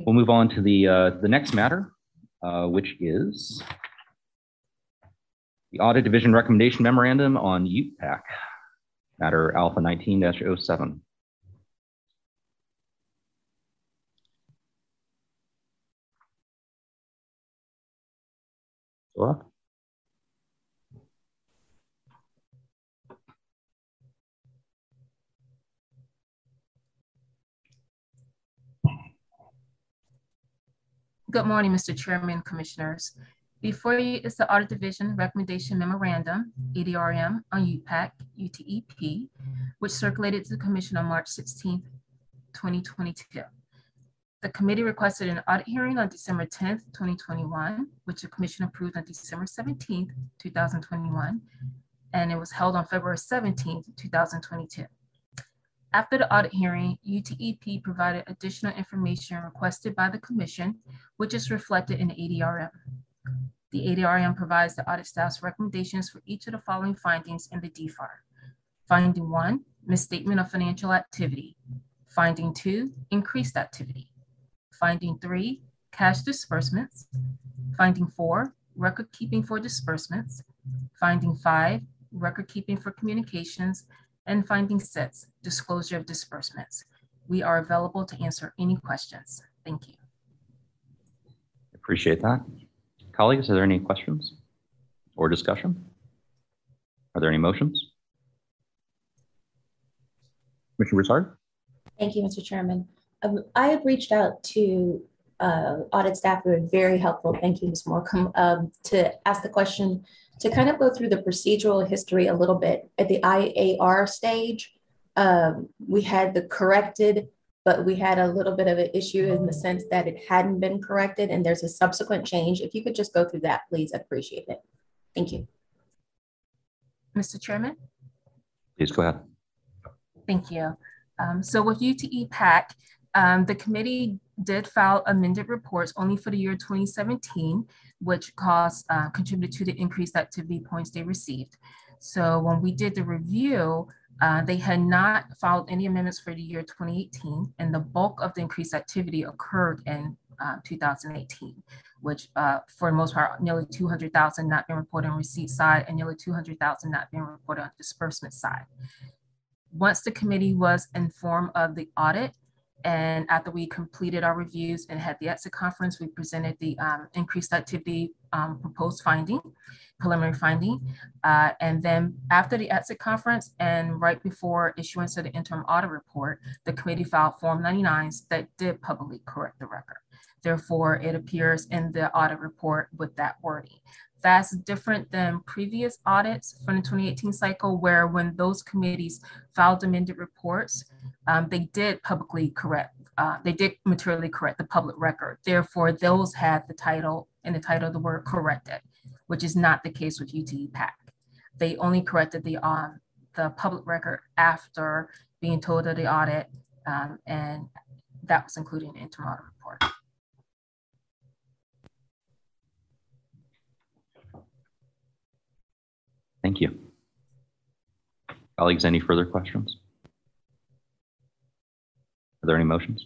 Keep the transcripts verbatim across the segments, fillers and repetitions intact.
We'll move on to the, uh, the next matter, uh, which is the Audit Division Recommendation Memorandum on U T PAC, matter Alpha nineteen dash oh seven. Laura? Good morning, Mister Chairman, Commissioners. Before you is the Audit Division Recommendation Memorandum, A D R M, on U T PAC, U T E P, which circulated to the Commission on March sixteenth, twenty twenty-two. The committee requested an audit hearing on December tenth, twenty twenty-one, which the Commission approved on December seventeenth, two thousand twenty-one, and it was held on February seventeenth, two thousand twenty-two. After the audit hearing, U T E P provided additional information requested by the Commission, which is reflected in the A D R M. The A D R M provides the audit staff's recommendations for each of the following findings in the D F A R. Finding one, misstatement of financial activity. Finding two, increased activity. Finding three, cash disbursements. Finding four, record keeping for disbursements. Finding five, record keeping for communications. And finding six, disclosure of disbursements. We are available to answer any questions. Thank you. Appreciate that. Colleagues, are there any questions or discussion? Are there any motions? Commissioner Broussard? Thank you, Mister Chairman. Um, I have reached out to uh, audit staff who are very helpful. Thank you, Miz Morcom, um, to ask the question, to kind of go through the procedural history a little bit. At the I A R stage, um, we had the corrected, but we had a little bit of an issue in the sense that it hadn't been corrected and there's a subsequent change. If you could just go through that, please, I'd appreciate it. Thank you. Mister Chairman? Please go ahead. Thank you. Um, so with U T E PAC, um, the committee did file amended reports only for the year twenty seventeen, which caused, uh, contributed to the increased activity points they received. So when we did the review, uh, they had not filed any amendments for the year twenty eighteen, and the bulk of the increased activity occurred in uh, two thousand eighteen, which uh, for the most part, nearly two hundred thousand not being reported on receipt side and nearly two hundred thousand not being reported on disbursement side. Once the committee was informed of the audit, and after we completed our reviews and had the exit conference, we presented the um, increased activity um, proposed finding, preliminary finding. Uh, and then after the exit conference and right before issuance of the interim audit report, the committee filed Form ninety-nines that did publicly correct the record. Therefore, it appears in the audit report with that wording. That's different than previous audits from the twenty eighteen cycle, where when those committees filed amended reports, um, they did publicly correct, uh, they did materially correct the public record. Therefore, those had the title and the title of the word corrected, which is not the case with U T E PAC. They only corrected the, um, the public record after being told of the audit, um, and that was included in the interim audit report. Thank you. Colleagues, any further questions? Are there any motions?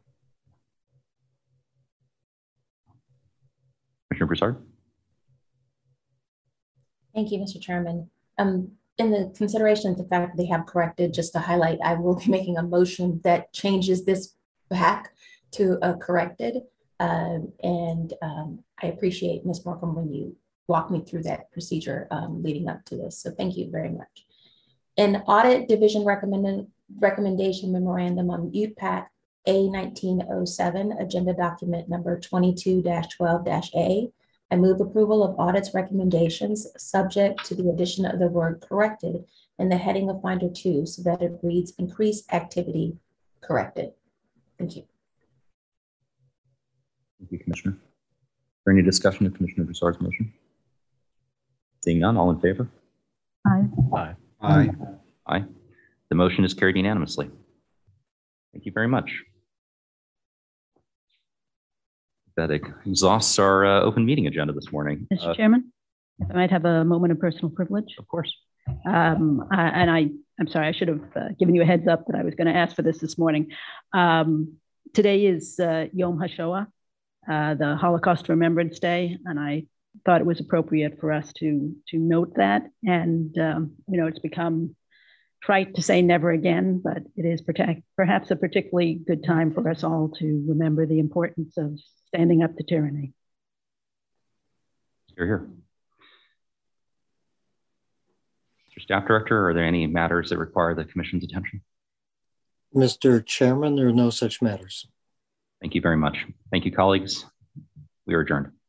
Commissioner Broussard? Thank you, Mister Chairman. Um, in the consideration of the fact that they have corrected, just to highlight, I will be making a motion that changes this back to a corrected. Um, and um, I appreciate, Miz Morcom, when you walk me through that procedure um, leading up to this. So thank you very much. An Audit Division recommended recommendation memorandum on U T PAC A nineteen oh seven, agenda document number twenty-two dash twelve dash A. I move approval of audit's recommendations subject to the addition of the word corrected in the heading of Finder two so that it reads increased activity corrected. Thank you. Thank you, Commissioner. Is there any discussion of Commissioner Broussard's motion? Seeing none, all in favor? Aye. Aye. Aye. Aye. The motion is carried unanimously. Thank you very much. That exhausts our uh, open meeting agenda this morning. Mister Uh, Chairman, if I might have a moment of personal privilege. Of course. Um, I, and I, I'm sorry, I should have uh, given you a heads up that I was going to ask for this this morning. Um, today is uh, Yom HaShoah, uh, the Holocaust Remembrance Day, and I thought it was appropriate for us to to note that. And um, you know, it's become trite to say never again, but it is protect, perhaps a particularly good time for us all to remember the importance of standing up to tyranny. You're here. Mister Staff Director, are there any matters that require the Commission's attention? Mister Chairman, there are no such matters. Thank you very much. Thank you, colleagues. We are adjourned.